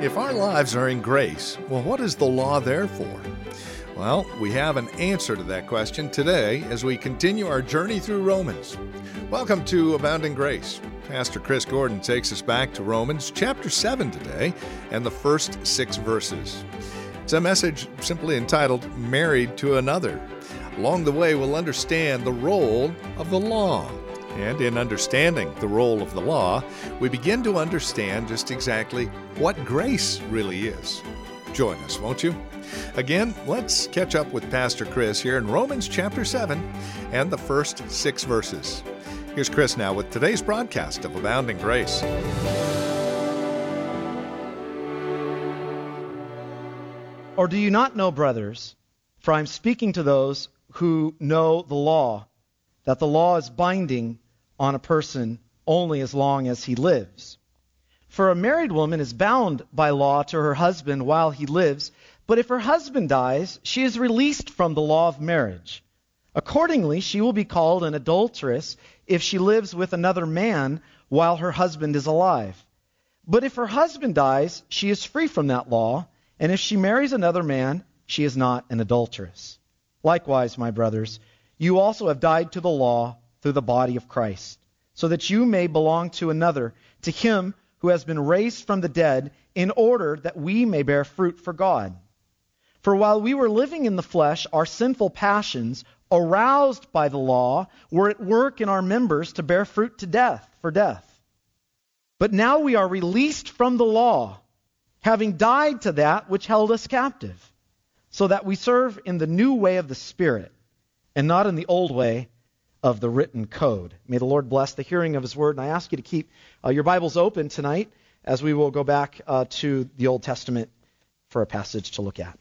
If our lives are in grace, well, what is the law there for? Well, we have an answer to that question today as we continue our journey through Romans. Welcome to Abounding Grace. Pastor Chris Gordon takes us back to Romans chapter 7 today and the first 6 verses. It's a message simply entitled, Married to Another. Along the way, we'll understand the role of the law. And in understanding the role of the law, we begin to understand just exactly what grace really is. Join us, won't you? Again, let's catch up with Pastor Chris here in Romans chapter 7 and the first 6 verses. Here's Chris now with today's broadcast of Abounding Grace. Or do you not know, brothers, for I am speaking to those who know the law, that the law is binding on a person only as long as he lives. For a married woman is bound by law to her husband while he lives, but if her husband dies, she is released from the law of marriage. Accordingly, she will be called an adulteress if she lives with another man while her husband is alive. But if her husband dies, she is free from that law, and if she marries another man, she is not an adulteress. Likewise, my brothers, you also have died to the law through the body of Christ, so that you may belong to another, to him who has been raised from the dead, in order that we may bear fruit for God. For while we were living in the flesh, our sinful passions, aroused by the law, were at work in our members to bear fruit to death, for death. But now we are released from the law, having died to that which held us captive, so that we serve in the new way of the Spirit, and not in the old way of the written code. May the Lord bless the hearing of His word, and I ask you to keep your Bibles open tonight as we will go back to the Old Testament for a passage to look at.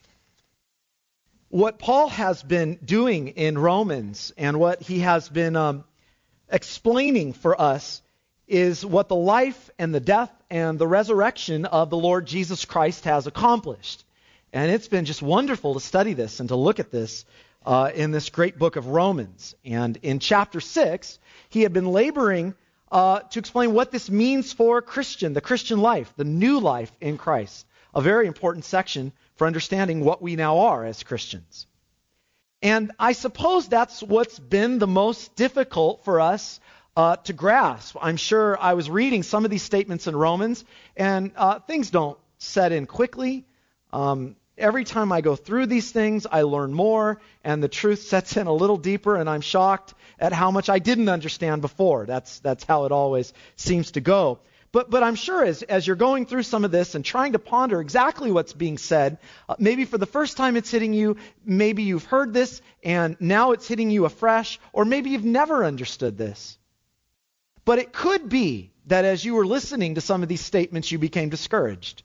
What Paul has been doing in Romans and what he has been explaining for us is what the life and the death and the resurrection of the Lord Jesus Christ has accomplished. And it's been just wonderful to study this and to look at this in this great book of Romans. And in chapter 6, he had been laboring to explain what this means for a Christian, the Christian life, the new life in Christ. A very important section for understanding what we now are as Christians. And I suppose that's what's been the most difficult for us to grasp. I'm sure I was reading some of these statements in Romans, and things don't set in quickly. Every time I go through these things, I learn more, and the truth sets in a little deeper, and I'm shocked at how much I didn't understand before. That's how it always seems to go. But I'm sure as you're going through some of this and trying to ponder exactly what's being said, maybe for the first time it's hitting you, maybe you've heard this, and now it's hitting you afresh, or maybe you've never understood this. But it could be that as you were listening to some of these statements, you became discouraged.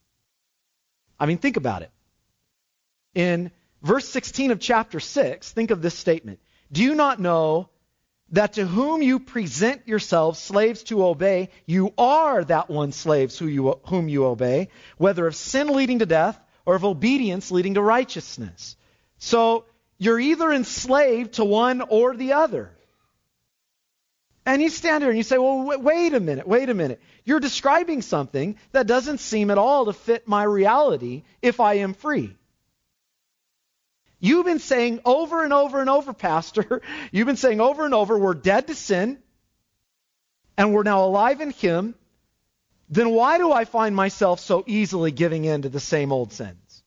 I mean, think about it. In verse 16 of chapter 6, think of this statement. Do you not know that to whom you present yourselves slaves to obey, you are that one slaves whom you obey, whether of sin leading to death or of obedience leading to righteousness? So you're either enslaved to one or the other. And you stand here and you say, well, wait a minute. You're describing something that doesn't seem at all to fit my reality if I am free. You've been saying over and over and over, Pastor, you've been saying over and over, we're dead to sin, and we're now alive in Him. Then why do I find myself so easily giving in to the same old sins?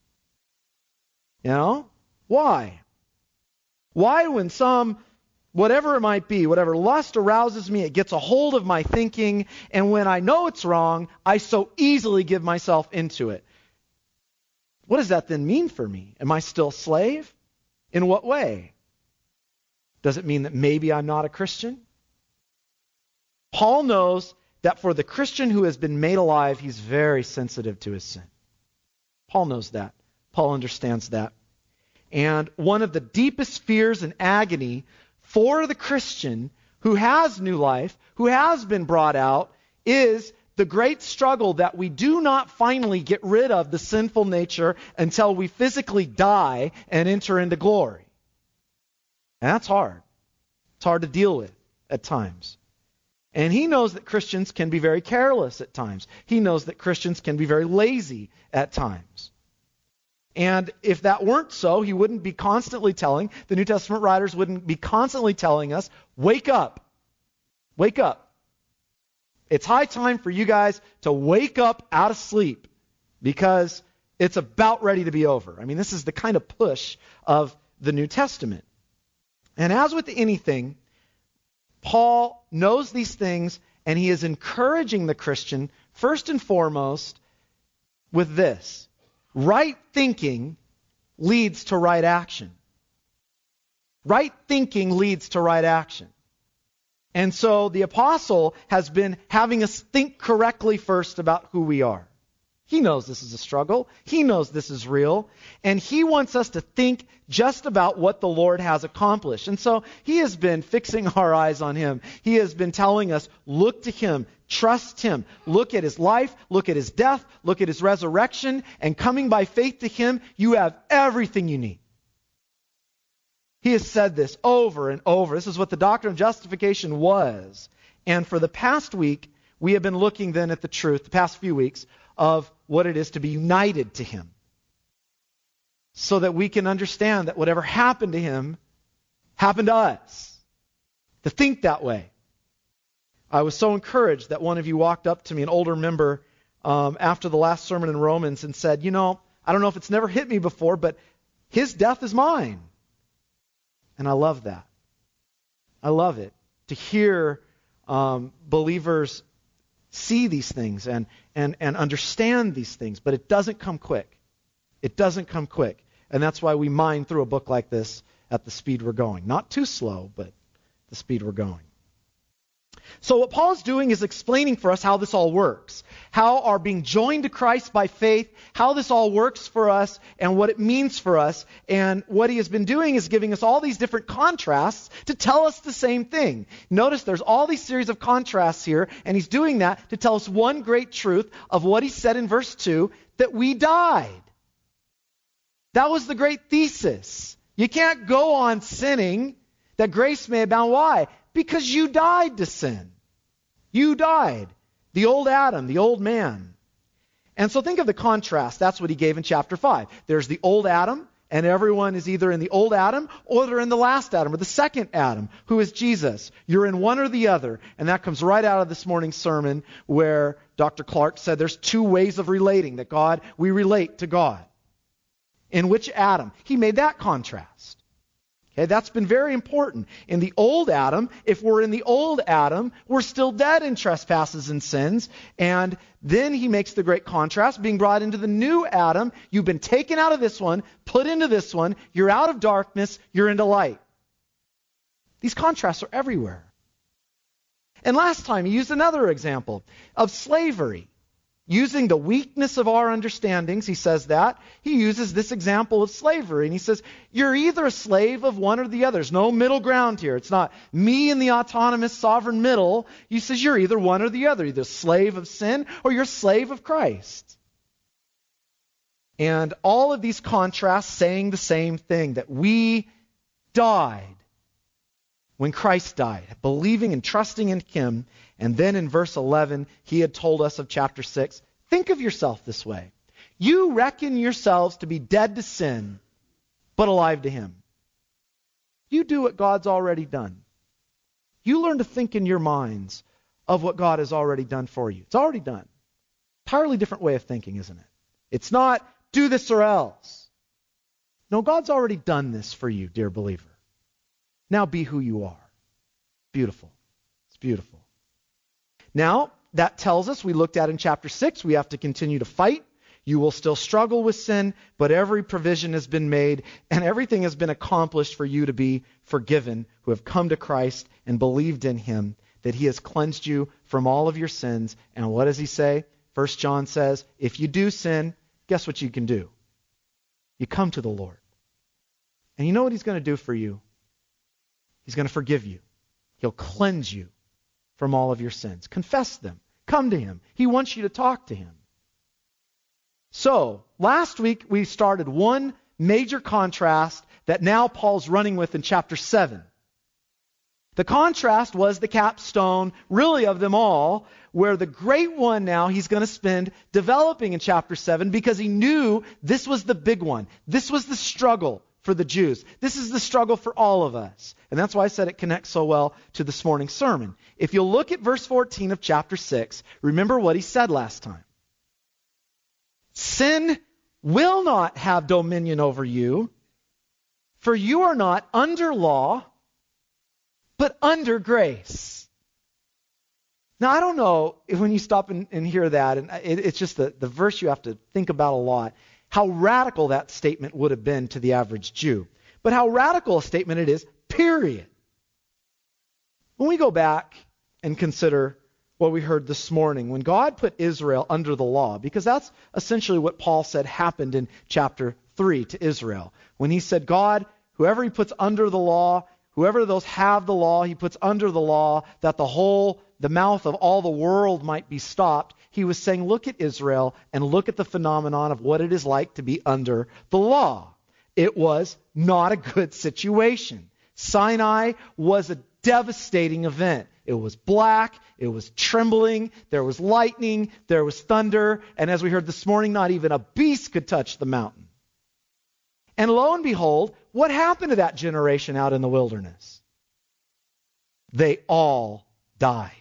You know? Why? Why when whatever it might be, whatever lust arouses me, it gets a hold of my thinking, and when I know it's wrong, I so easily give myself into it? What does that then mean for me? Am I still a slave? In what way? Does it mean that maybe I'm not a Christian? Paul knows that for the Christian who has been made alive, he's very sensitive to his sin. Paul knows that. Paul understands that. And one of the deepest fears and agony for the Christian who has new life, who has been brought out, is the great struggle that we do not finally get rid of the sinful nature until we physically die and enter into glory. And that's hard. It's hard to deal with at times. And he knows that Christians can be very careless at times. He knows that Christians can be very lazy at times. And if that weren't so, he wouldn't be constantly telling, the New Testament writers wouldn't be constantly telling us, wake up. Wake up. It's high time for you guys to wake up out of sleep because it's about ready to be over. I mean, this is the kind of push of the New Testament. And as with anything, Paul knows these things, and he is encouraging the Christian, first and foremost, with this. Right thinking leads to right action. Right thinking leads to right action. And so the apostle has been having us think correctly first about who we are. He knows this is a struggle. He knows this is real. And he wants us to think just about what the Lord has accomplished. And so he has been fixing our eyes on him. He has been telling us, look to him, trust him, look at his life, look at his death, look at his resurrection, and coming by faith to him, you have everything you need. He has said this over and over. This is what the doctrine of justification was. And for the past week, we have been looking then at the truth, the past few weeks, of what it is to be united to him. So that we can understand that whatever happened to him happened to us. To think that way. I was so encouraged that one of you walked up to me, an older member, after the last sermon in Romans and said, I don't know if it's never hit me before, but his death is mine. And I love that. I love it. To hear believers see these things and understand these things, but it doesn't come quick. It doesn't come quick. And that's why we mine through a book like this at the speed we're going. Not too slow, but the speed we're going. So what Paul's doing is explaining for us how this all works. How our being joined to Christ by faith, how this all works for us and what it means for us. And what he has been doing is giving us all these different contrasts to tell us the same thing. Notice there's all these series of contrasts here, and he's doing that to tell us one great truth of what he said in verse 2, that we died. That was the great thesis. You can't go on sinning that grace may abound. Why? Because you died to sin. You died. The old Adam, the old man. And so think of the contrast. That's what he gave in chapter 5. There's the old Adam, and everyone is either in the old Adam or they're in the last Adam, or the second Adam, who is Jesus. You're in one or the other. And that comes right out of this morning's sermon where Dr. Clark said there's two ways of relating, that we relate to God. In which Adam? He made that contrast. Okay, that's been very important. In the old Adam, if we're in the old Adam, we're still dead in trespasses and sins. And then he makes the great contrast, being brought into the new Adam. You've been taken out of this one, put into this one. You're out of darkness, you're into light. These contrasts are everywhere. And last time he used another example of slavery. Using the weakness of our understandings, he says that. He uses this example of slavery. And he says, you're either a slave of one or the other. There's no middle ground here. It's not me in the autonomous sovereign middle. He says you're either one or the other. Either a slave of sin or you're a slave of Christ. And all of these contrasts saying the same thing, that we died when Christ died, believing and trusting in him. And then in verse 11, he had told us of chapter 6, think of yourself this way. You reckon yourselves to be dead to sin, but alive to him. You do what God's already done. You learn to think in your minds of what God has already done for you. It's already done. Entirely different way of thinking, isn't it? It's not do this or else. No, God's already done this for you, dear believer. Now be who you are. Beautiful. It's beautiful. Now, that tells us, we looked at in chapter 6, we have to continue to fight. You will still struggle with sin, but every provision has been made and everything has been accomplished for you to be forgiven, who have come to Christ and believed in him, that he has cleansed you from all of your sins. And what does he say? 1 John says, if you do sin, guess what you can do? You come to the Lord. And you know what he's going to do for you? He's going to forgive you. He'll cleanse you from all of your sins. Confess them. Come to him. He wants you to talk to him. So, last week we started one major contrast that now Paul's running with in chapter 7. The contrast was the capstone, really, of them all, where the great one now he's going to spend developing in chapter 7 because he knew this was the big one. This was the struggle for the Jews. This is the struggle for all of us. And that's why I said it connects so well to this morning's sermon. If you'll look at verse 14 of chapter 6, remember what he said last time. Sin will not have dominion over you, for you are not under law, but under grace. Now, I don't know if when you stop and hear that, and it's just the verse you have to think about a lot, how radical that statement would have been to the average Jew. But how radical a statement it is, period. When we go back and consider what we heard this morning, when God put Israel under the law, because that's essentially what Paul said happened in chapter 3 to Israel. When he said, God, whoever he puts under the law, whoever those have the law, he puts under the law, that the mouth of all the world might be stopped. He was saying, look at Israel and look at the phenomenon of what it is like to be under the law. It was not a good situation. Sinai was a devastating event. It was black, it was trembling, there was lightning, there was thunder, and as we heard this morning, not even a beast could touch the mountain. And lo and behold, what happened to that generation out in the wilderness? They all died.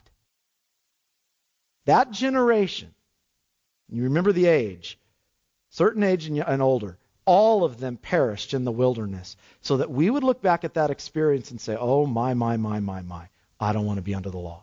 That generation, you remember the age, certain age and older, all of them perished in the wilderness, so that we would look back at that experience and say, oh my, I don't want to be under the law.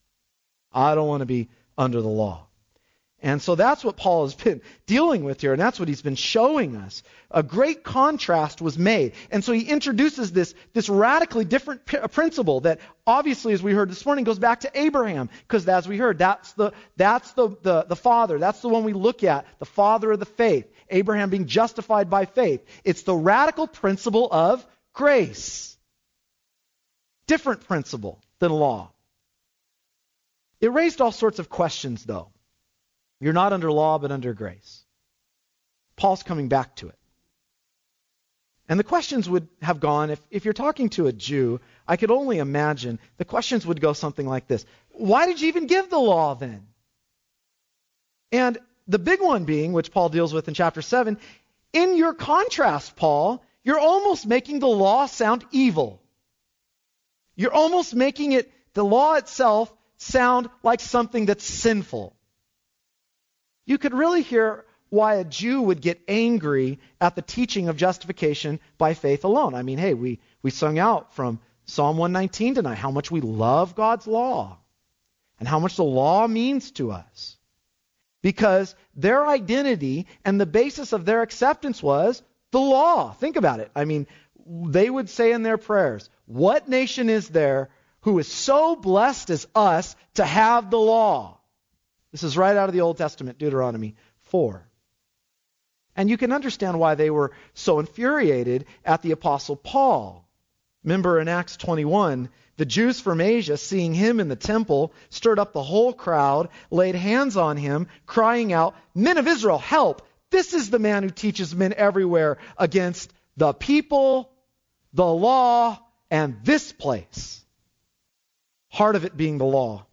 I don't want to be under the law. And so that's what Paul has been dealing with here, and that's what he's been showing us. A great contrast was made. And so he introduces this radically different principle that obviously, as we heard this morning, goes back to Abraham, because as we heard, that's the father. That's the one we look at, the father of the faith. Abraham being justified by faith. It's the radical principle of grace. Different principle than law. It raised all sorts of questions, though. You're not under law, but under grace. Paul's coming back to it. And the questions would have gone, if you're talking to a Jew, I could only imagine, the questions would go something like this. Why did you even give the law then? And the big one being, which Paul deals with in chapter 7, in your contrast, Paul, you're almost making the law sound evil. You're almost making it, the law itself, sound like something that's sinful. You could really hear why a Jew would get angry at the teaching of justification by faith alone. I mean, hey, we sung out from Psalm 119 tonight how much we love God's law and how much the law means to us. Because their identity and the basis of their acceptance was the law. Think about it. I mean, they would say in their prayers, what nation is there who is so blessed as us to have the law? This is right out of the Old Testament, Deuteronomy 4. And you can understand why they were so infuriated at the Apostle Paul. Remember in Acts 21, the Jews from Asia, seeing him in the temple, stirred up the whole crowd, laid hands on him, crying out, Men of Israel, help! This is the man who teaches men everywhere against the people, the law, and this place. Heart of it being the law.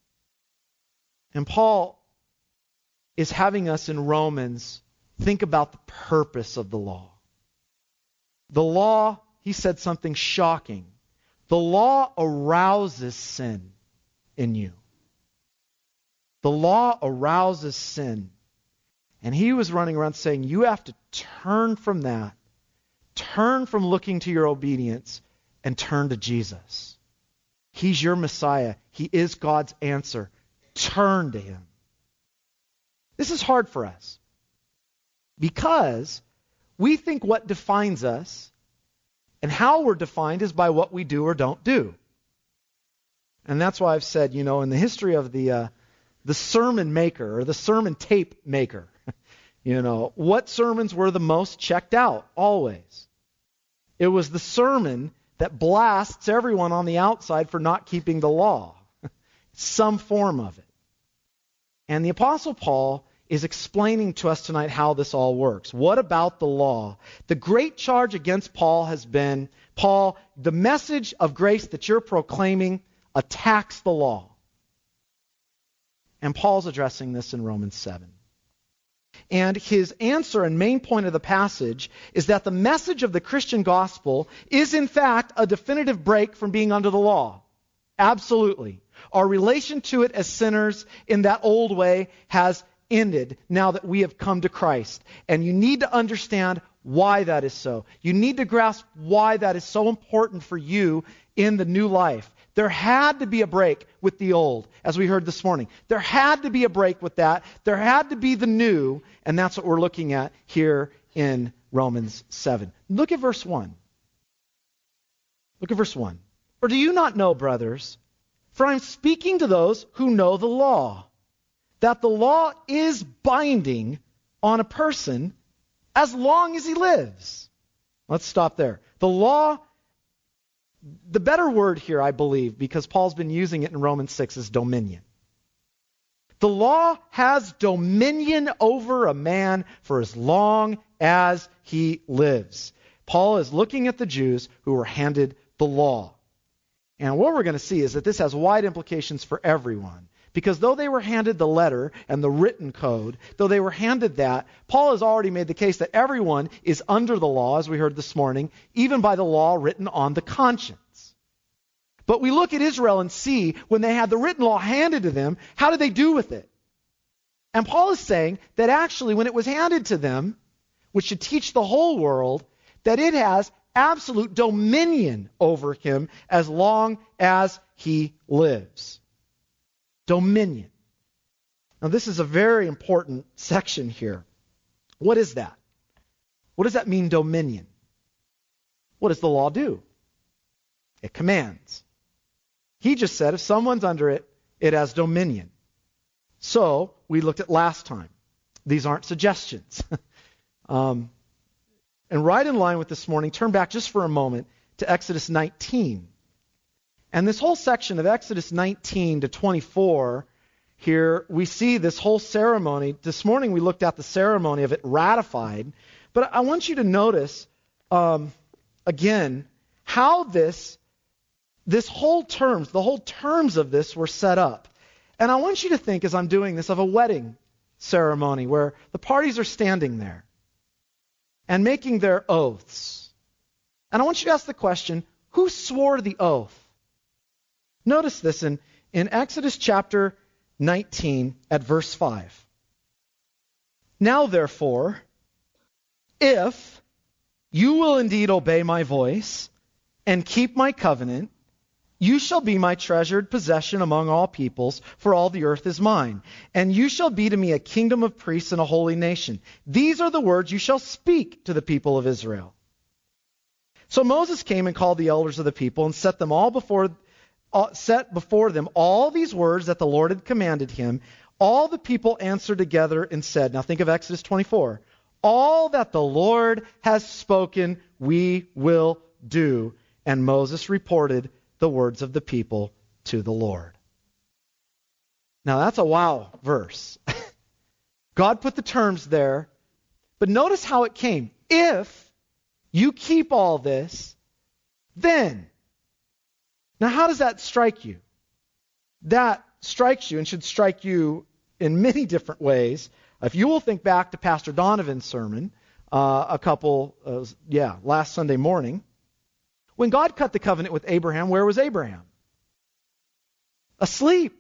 And Paul is having us in Romans think about the purpose of the law. The law, he said something shocking. The law arouses sin in you. The law arouses sin. And he was running around saying, you have to turn from that. Turn from looking to your obedience and turn to Jesus. He's your Messiah. He is God's answer. Turn to him. This is hard for us because we think what defines us and how we're defined is by what we do or don't do. And that's why I've said, in the history of the sermon maker or the sermon tape maker, what sermons were the most checked out? Always. It was the sermon that blasts everyone on the outside for not keeping the law. Some form of it. And the Apostle Paul is explaining to us tonight how this all works. What about the law? The great charge against Paul has been, Paul, the message of grace that you're proclaiming attacks the law. And Paul's addressing this in Romans 7. And his answer and main point of the passage is that the message of the Christian gospel is in fact a definitive break from being under the law. Absolutely. Our relation to it as sinners in that old way has ended now that we have come to Christ. And you need to understand why that is so. You need to grasp why that is so important for you in the new life. There had to be a break with the old, as we heard this morning. There had to be a break with that. There had to be the new, and that's what we're looking at here in Romans 7. Look at verse 1. Look at verse 1. Or do you not know, brothers, for I'm speaking to those who know the law, that the law is binding on a person as long as he lives. Let's stop there. The law, the better word here, I believe, because Paul's been using it in Romans 6, is dominion. The law has dominion over a man for as long as he lives. Paul is looking at the Jews who were handed the law. And what we're going to see is that this has wide implications for everyone. Because though they were handed the letter and the written code, though they were handed that, Paul has already made the case that everyone is under the law, as we heard this morning, even by the law written on the conscience. But we look at Israel and see, when they had the written law handed to them, how did they do with it? And Paul is saying that actually when it was handed to them, which should teach the whole world, that it has absolute dominion over him as long as he lives. Dominion. Now this is a very important section here. What is that? What does that mean, dominion? What does the law do? It commands. He just said if someone's under it, it has dominion. So, we looked at last time. These aren't suggestions. And right in line with this morning, turn back just for a moment to Exodus 19. And this whole section of Exodus 19 to 24, here we see this whole ceremony. This morning we looked at the ceremony of it ratified. But I want you to notice, again, how the whole terms of this were set up. And I want you to think, as I'm doing this, of a wedding ceremony where the parties are standing there and making their oaths. And I want you to ask the question, who swore the oath? Notice this in Exodus chapter 19 at verse 5. Now therefore, if you will indeed obey my voice and keep my covenant, you shall be my treasured possession among all peoples, for all the earth is mine. And you shall be to me a kingdom of priests and a holy nation. These are the words you shall speak to the people of Israel. So Moses came and called the elders of the people and set before them all these words that the Lord had commanded him. All the people answered together and said, now think of Exodus 24, all that the Lord has spoken we will do. And Moses reported the words of the people to the Lord. Now that's a wow verse. God put the terms there, but notice how it came. If you keep all this, then. Now how does that strike you? That strikes you and should strike you in many different ways. If you will think back to Pastor Donovan's sermon last Sunday morning, when God cut the covenant with Abraham, where was Abraham? Asleep.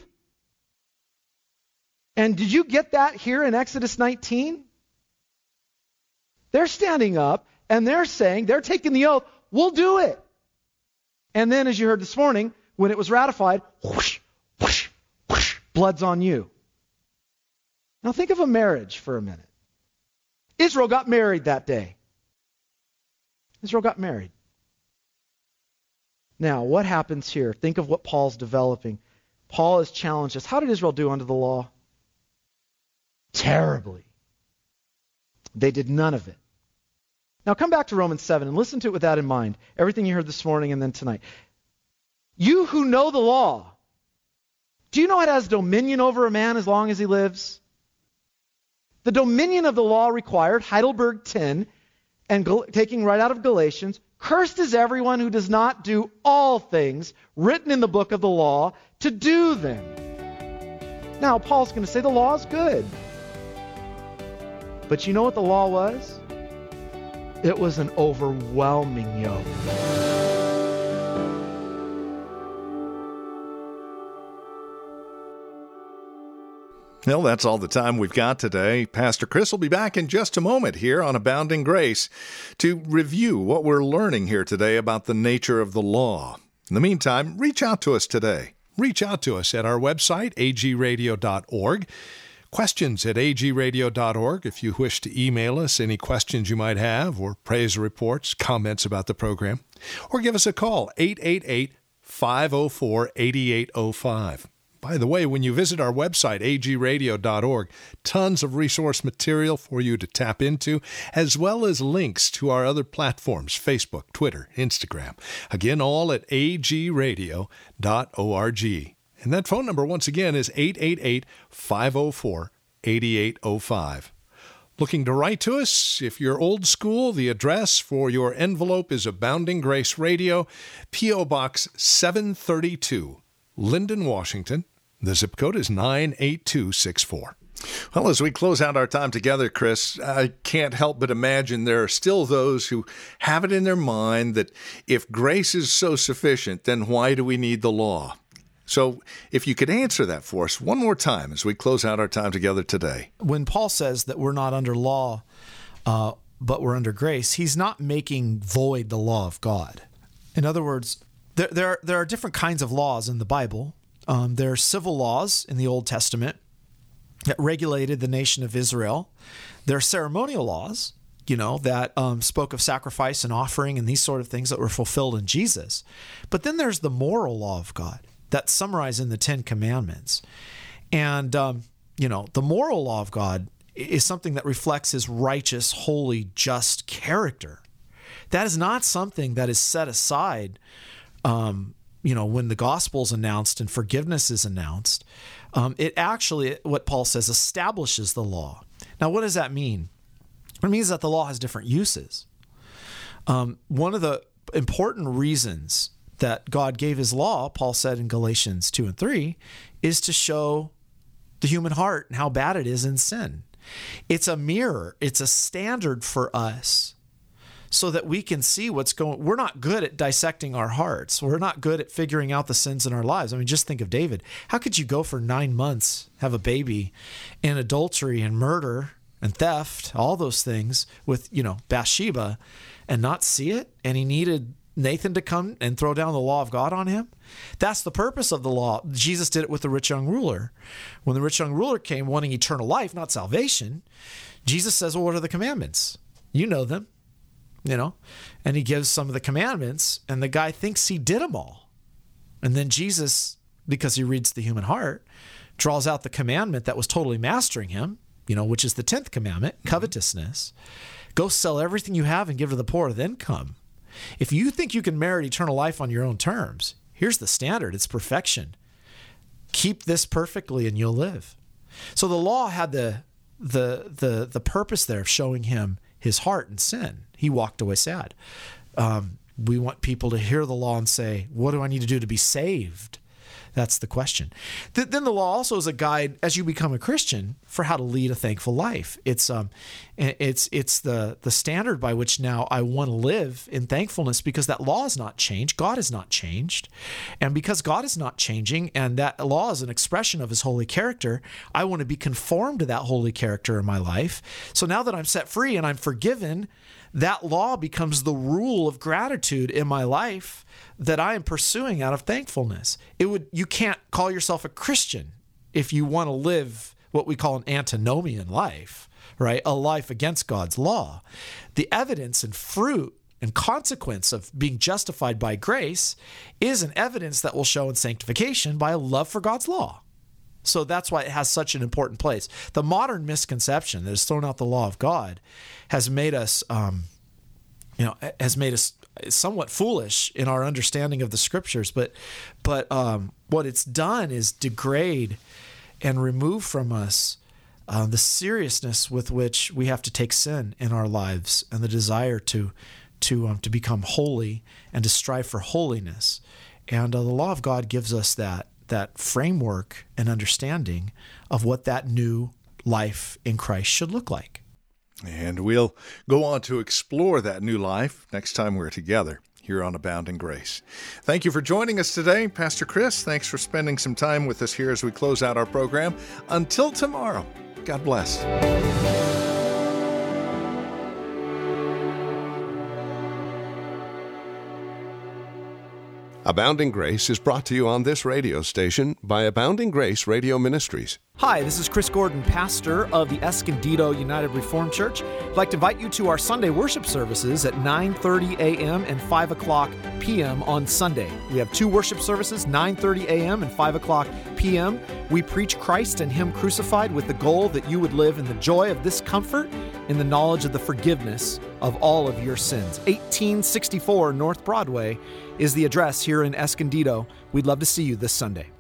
And did you get that here in Exodus 19? They're standing up and they're saying, they're taking the oath, we'll do it. And then, as you heard this morning, when it was ratified, whoosh, whoosh, whoosh, blood's on you. Now think of a marriage for a minute. Israel got married that day. Israel got married. Now, what happens here? Think of what Paul's developing. Paul has challenged us. How did Israel do under the law? Terribly. They did none of it. Now come back to Romans 7 and listen to it with that in mind. Everything you heard this morning and then tonight. You who know the law, do you know it has dominion over a man as long as he lives? The dominion of the law required, Heidelberg 10, and taking right out of Galatians, cursed is everyone who does not do all things written in the book of the law to do them. Now, Paul's going to say the law is good. But you know what the law was? It was an overwhelming yoke. Well, that's all the time we've got today. Pastor Chris will be back in just a moment here on Abounding Grace to review what we're learning here today about the nature of the law. In the meantime, reach out to us today. Reach out to us at our website, agradio.org. Questions at agradio.org if you wish to email us any questions you might have or praise reports, comments about the program. Or give us a call, 888-504-8805. By the way, when you visit our website, agradio.org, tons of resource material for you to tap into, as well as links to our other platforms, Facebook, Twitter, Instagram. Again, all at agradio.org. And that phone number, once again, is 888-504-8805. Looking to write to us? If you're old school, the address for your envelope is Abounding Grace Radio, P.O. Box 732, Linden, Washington. The zip code is 98264. Well, as we close out our time together, Chris, I can't help but imagine there are still those who have it in their mind that if grace is so sufficient, then why do we need the law? So if you could answer that for us one more time as we close out our time together today. When Paul says that we're not under law, but we're under grace, he's not making void the law of God. In other words, there are different kinds of laws in the Bible. There are civil laws in the Old Testament that regulated the nation of Israel. There are ceremonial laws, that spoke of sacrifice and offering and these sort of things that were fulfilled in Jesus. But then there's the moral law of God that's summarized in the Ten Commandments. And, the moral law of God is something that reflects his righteous, holy, just character. That is not something that is set aside when the gospel is announced and forgiveness is announced. It actually, what Paul says, establishes the law. Now, what does that mean? It means that the law has different uses. One of the important reasons that God gave his law, Paul said in Galatians 2 and 3, is to show the human heart and how bad it is in sin. It's a mirror. It's a standard for us so that we can see what's going. We're not good at dissecting our hearts. We're not good at figuring out the sins in our lives. I mean, just think of David. How could you go for 9 months, have a baby, in adultery and murder and theft, all those things with, Bathsheba, and not see it? And he needed Nathan to come and throw down the law of God on him? That's the purpose of the law. Jesus did it with the rich young ruler. When the rich young ruler came wanting eternal life, not salvation, Jesus says, well, what are the commandments? You know them, and he gives some of the commandments, and the guy thinks he did them all. And then Jesus, because he reads the human heart, draws out the commandment that was totally mastering him, which is the 10th commandment, covetousness. Go sell everything you have and give to the poor, then come. If you think you can merit eternal life on your own terms, here's the standard. It's perfection. Keep this perfectly and you'll live. So the law had the purpose there of showing him his heart and sin. He walked away sad. We want people to hear the law and say, what do I need to do to be saved? That's the question. Then the law also is a guide as you become a Christian for how to lead a thankful life. It's the standard by which now I want to live in thankfulness because that law has not changed. God has not changed. And because God is not changing and that law is an expression of his holy character, I want to be conformed to that holy character in my life. So now that I'm set free and I'm forgiven, that law becomes the rule of gratitude in my life that I am pursuing out of thankfulness. You can't call yourself a Christian if you want to live what we call an antinomian life, right? A life against God's law. The evidence and fruit and consequence of being justified by grace is an evidence that will show in sanctification by a love for God's law. So that's why it has such an important place. The modern misconception that has thrown out the law of God has made us, somewhat foolish in our understanding of the scriptures. But what it's done is degrade and remove from us the seriousness with which we have to take sin in our lives and the desire to become holy and to strive for holiness. And the law of God gives us that framework and understanding of what that new life in Christ should look like. And we'll go on to explore that new life next time we're together here on Abounding Grace. Thank you for joining us today. Pastor Chris, thanks for spending some time with us here as we close out our program. Until tomorrow, God bless. Abounding Grace is brought to you on this radio station by Abounding Grace Radio Ministries. Hi, this is Chris Gordon, pastor of the Escondido United Reformed Church. I'd like to invite you to our Sunday worship services at 9:30 a.m. and 5 o'clock p.m. on Sunday. We have two worship services, 9:30 a.m. and 5 o'clock p.m. We preach Christ and Him crucified with the goal that you would live in the joy of this comfort, in the knowledge of the forgiveness of all of your sins. 1864 North Broadway is the address here in Escondido. We'd love to see you this Sunday.